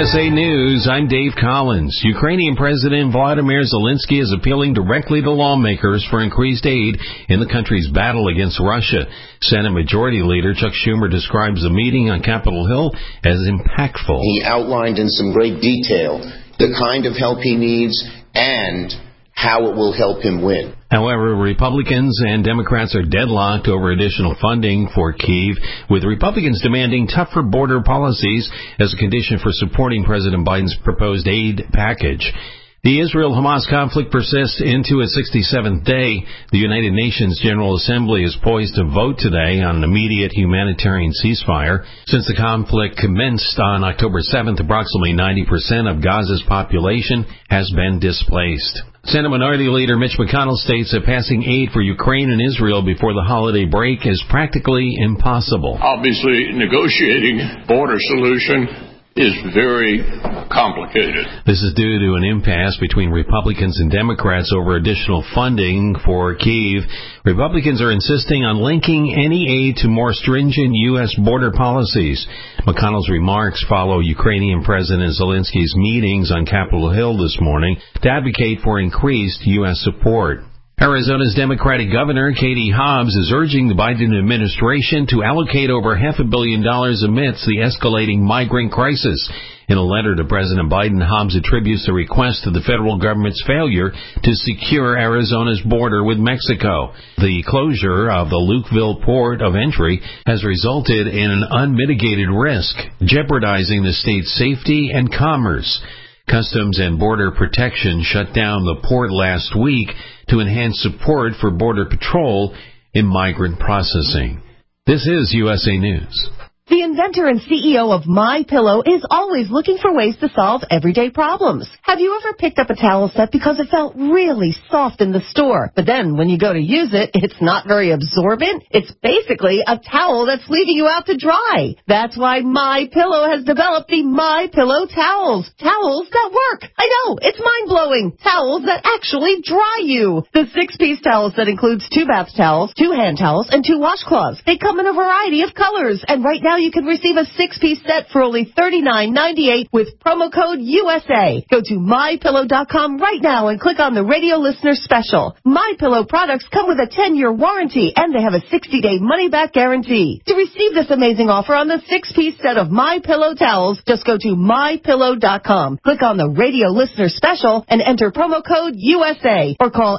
USA News, I'm Dave Collins. Ukrainian President Vladimir Zelensky is appealing directly to lawmakers for increased aid in the country's battle against Russia. Senate Majority Leader Chuck Schumer describes the meeting on Capitol Hill as impactful. He outlined in some great detail the kind of help he needs and how it will help him win. However, Republicans and Democrats are deadlocked over additional funding for Kyiv, with Republicans demanding tougher border policies as a condition for supporting President Biden's proposed aid package. The Israel-Hamas conflict persists into its 67th day. The United Nations General Assembly is poised to vote today on an immediate humanitarian ceasefire. Since the conflict commenced on October 7th, approximately 90% of Gaza's population has been displaced. Senate Minority Leader Mitch McConnell states that passing aid for Ukraine and Israel before the holiday break is practically impossible. Obviously, negotiating border solution is very complicated. This is due to an impasse between Republicans and Democrats over additional funding for Kyiv. Republicans are insisting on linking any aid to more stringent U.S. border policies. McConnell's remarks follow Ukrainian President Zelensky's meetings on Capitol Hill this morning to advocate for increased U.S. support. Arizona's Democratic Governor Katie Hobbs is urging the Biden administration to allocate over $500 million amidst the escalating migrant crisis. In a letter to President Biden, Hobbs attributes the request to the federal government's failure to secure Arizona's border with Mexico. The closure of the Lukeville port of entry has resulted in an unmitigated risk, jeopardizing the state's safety and commerce. Customs and Border Protection shut down the port last week to enhance support for Border Patrol in migrant processing. This is USA News. The inventor and CEO of MyPillow is always looking for ways to solve everyday problems. Have you ever picked up a towel set because it felt really soft in the store, but then when you go to use it, it's not very absorbent? It's basically a towel that's leaving you out to dry. That's why MyPillow has developed the MyPillow towels. Towels that work. I know, it's mind-blowing. Towels that actually dry you. The 6-piece towel set includes 2 bath towels, 2 hand towels, and 2 washcloths. They come in a variety of colors, and right now you can receive a 6-piece set for only $39.98 with promo code USA. Go to MyPillow.com right now and click on the radio listener special. MyPillow products come with a 10-year warranty, and they have a 60-day money-back guarantee. To receive this amazing offer on the 6-piece set of MyPillow towels, just go to MyPillow.com. Click on the radio listener special and enter promo code USA or call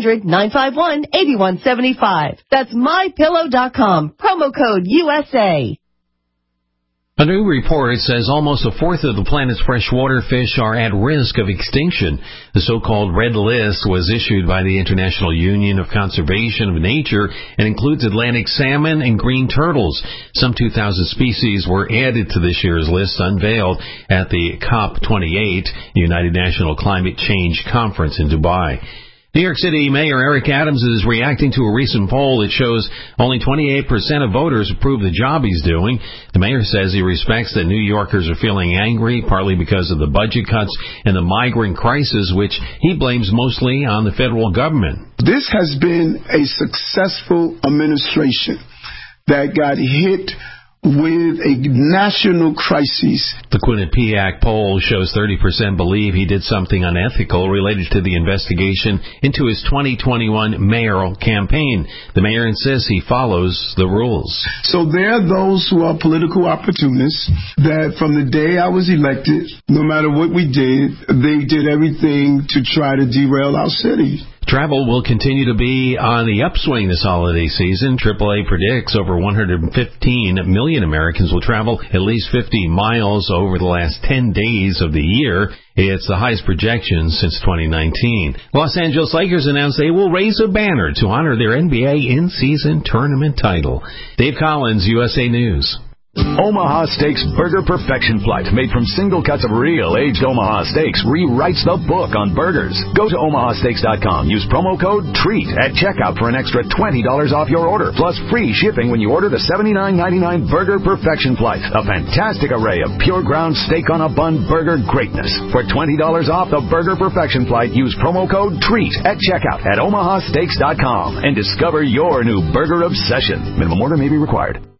800-951-8175. That's MyPillow.com. Promo code USA. A new report says almost a fourth of the planet's freshwater fish are at risk of extinction. The so-called Red List was issued by the International Union of Conservation of Nature and includes Atlantic salmon and green turtles. Some 2,000 species were added to this year's list, unveiled at the COP28 United Nations Climate Change Conference in Dubai. New York City Mayor Eric Adams is reacting to a recent poll that shows only 28% of voters approve the job he's doing. The mayor says he respects that New Yorkers are feeling angry, partly because of the budget cuts and the migrant crisis, which he blames mostly on the federal government. This has been a successful administration that got hit with a national crisis. The Quinnipiac poll shows 30% believe he did something unethical related to the investigation into his 2021 mayoral campaign. The mayor insists he follows the rules. So there are those who are political opportunists that from the day I was elected, no matter what we did, they did everything to try to derail our city. Travel will continue to be on the upswing this holiday season. AAA predicts over 115 million Americans will travel at least 50 miles over the last 10 days of the year. It's the highest projection since 2019. Los Angeles Lakers announced they will raise a banner to honor their NBA in-season tournament title. Dave Collins, USA News. Omaha Steaks Burger Perfection Flight, made from single cuts of real aged Omaha steaks, rewrites the book on burgers. Go to omahasteaks.com. Use promo code TREAT at checkout for an extra $20 off your order, plus free shipping when you order the $79.99 Burger Perfection Flight. A fantastic array of pure ground steak on a bun burger greatness. For $20 off the Burger Perfection Flight, use promo code TREAT at checkout at omahasteaks.com and discover your new burger obsession. Minimum order may be required.